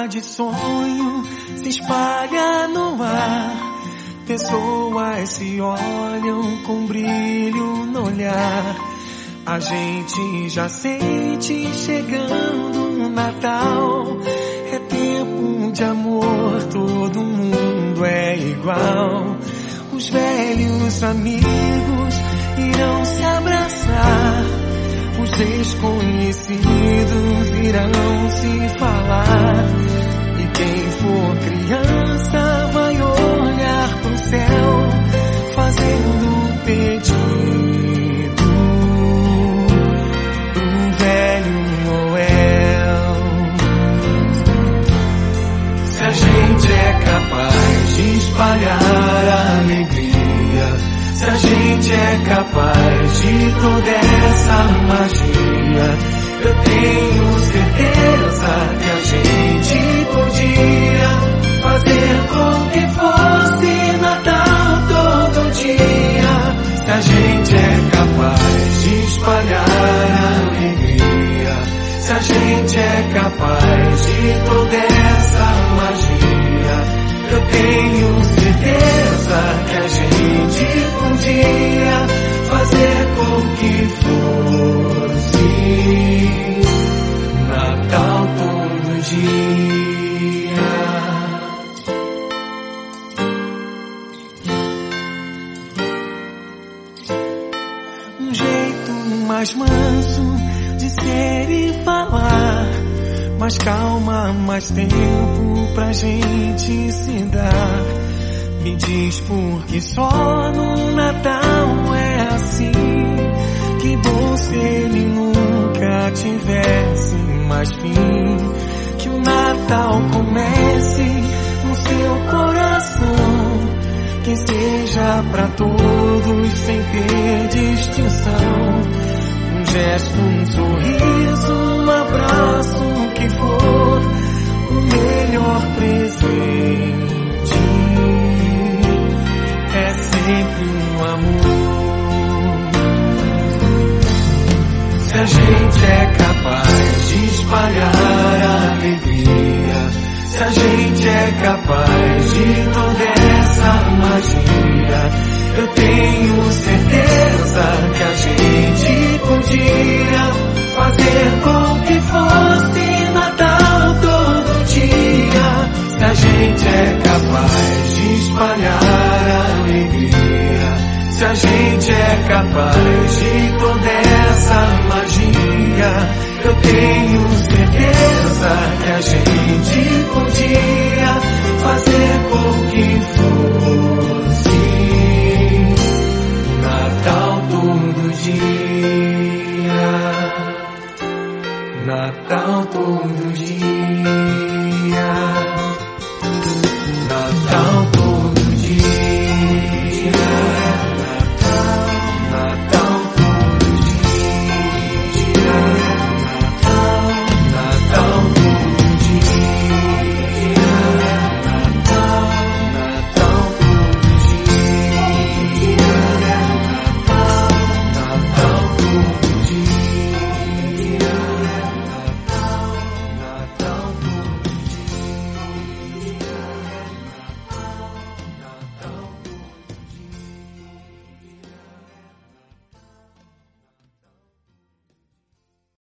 de sonho se espalha no ar. Pessoas se olham com brilho no olhar. A gente já sente chegando o Natal. É tempo de amor, todo mundo é igual. Os velhos amigos irão se abraçar. Os desconhecidos irão se falar. E quem for criança vai olhar pro céu, fazendo um pedido pro velho Noel. Se a gente é capaz de espalhar a alegria, se a gente é capaz de toda essa magia, eu tenho certeza que a gente podia fazer com que fosse Natal todo dia. Se a gente é capaz de espalhar a alegria, se a gente é capaz de toda essa magia, eu tenho certeza que a gente podia fazer com que fosse Natal todo dia. Um jeito mais manso de ser e falar, mais calma, mais tempo pra gente se dar. Me diz por que só no Natal é assim. Que bom se ele nunca tivesse mais fim. Que o Natal comece no seu coração, que seja pra todos sem ter distinção. Um gesto, um sorriso, um abraço, o que for, o melhor presente é sempre um amor. Se a gente é capaz de espalhar a alegria, se a gente é capaz de toda essa magia, eu tenho certeza que a gente podia fazer com que fosse Natal todo dia. Se a gente é capaz de espalhar a alegria, se a gente é capaz de toda essa magia, eu tenho certeza que a gente podia fazer com que fosse